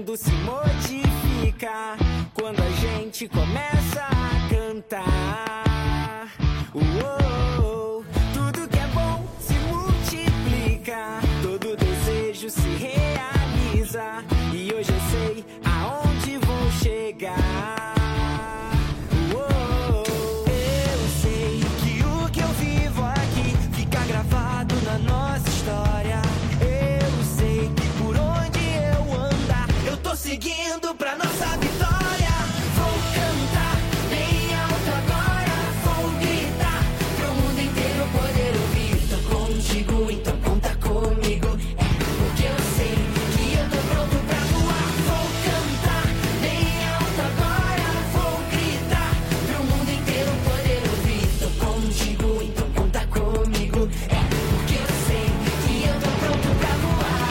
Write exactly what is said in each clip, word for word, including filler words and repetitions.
mundo se modifica quando a gente começa a cantar. Uou, tudo que é bom se multiplica, todo desejo se realiza. E hoje eu sei aonde vou chegar. Uou, eu sei que o que eu vivo aqui fica gravado na nossa história. Eu sei que por onde eu andar, eu tô seguindo pra nossa vitória. Vou cantar bem alto agora, vou gritar pro mundo inteiro poder ouvir. Tô contigo, então conta comigo. É porque eu sei que eu tô pronto pra voar. Vou cantar bem alto agora, vou gritar pro mundo inteiro poder ouvir. Tô contigo, então conta comigo. É porque eu sei que eu tô pronto pra voar.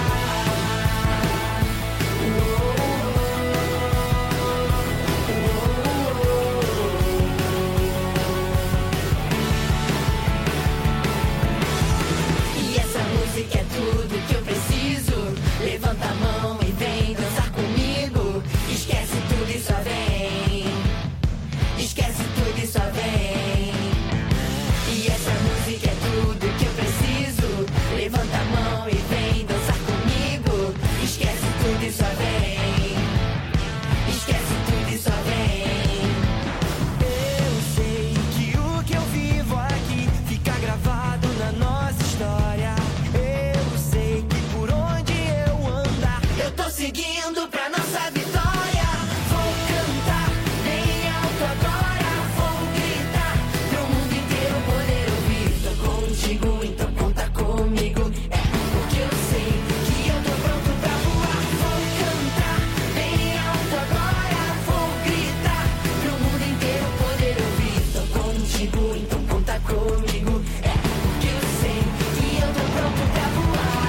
E essa música é tudo que eu preciso. Levanta a mão e vem dançar comigo. Esquece tudo e só vem. Esquece tudo e só vem. E essa música é tudo que eu preciso. Levanta a mão e vem dançar comigo. Esquece tudo e só vem. Esquece tudo e só vem. Eu sei que o que eu vivo aqui fica gravado na nossa história. Eu sei que por onde eu andar, eu tô seguindo pra nossa vitória. Vou cantar bem alto agora, vou gritar pro mundo inteiro poder ouvir. Tô contigo, então conta comigo. É porque eu sei que eu tô pronto pra voar. Vou cantar bem alto agora, vou gritar pro mundo inteiro poder ouvir. Tô contigo, então conta comigo. É porque eu sei que eu tô pronto pra voar.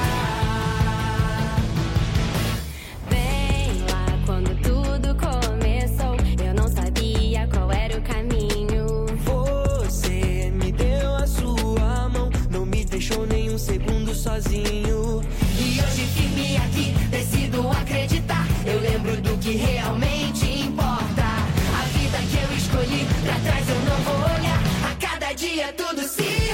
Bem lá quando tudo começou, eu não sabia qual era o caminho. Você me deu a sua mão, não me deixou nem um segundo sozinho. E hoje firme aqui, decido acreditar. Eu lembro do que realmente importa. A vida que eu escolhi, pra trás eu não vou olhar. A cada dia tudo se